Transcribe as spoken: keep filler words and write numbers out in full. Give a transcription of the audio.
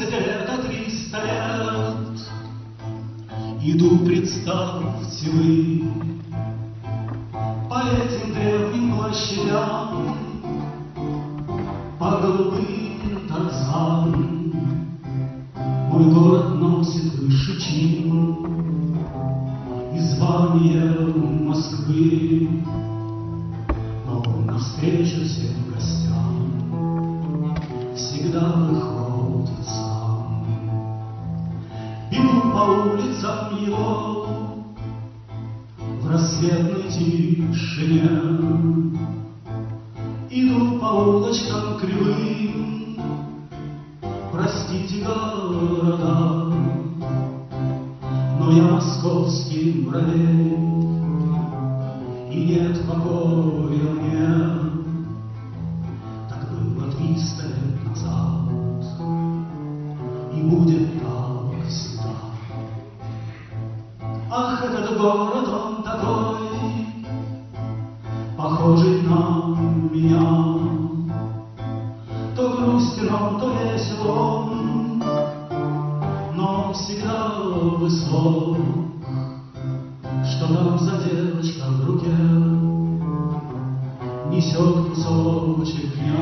двести лет, а триста лет. Иду, представьте вы, по этим древним площадям, по голубым торцам. Мой город носит выше чин и звание Москвы, но навстречу всем гостям всегда выходит сам. Бегу по улицам его в рассветной тишине, иду по улочкам кривым, простите, города, но я московский муравей, и нет покоя мне. Так было триста лет назад, и будет так всегда. Ах, этот город, он такой, похожий на меня. То грустен он, то весел он, но всегда высок. Что там за девочка в руке несет кусочек дня?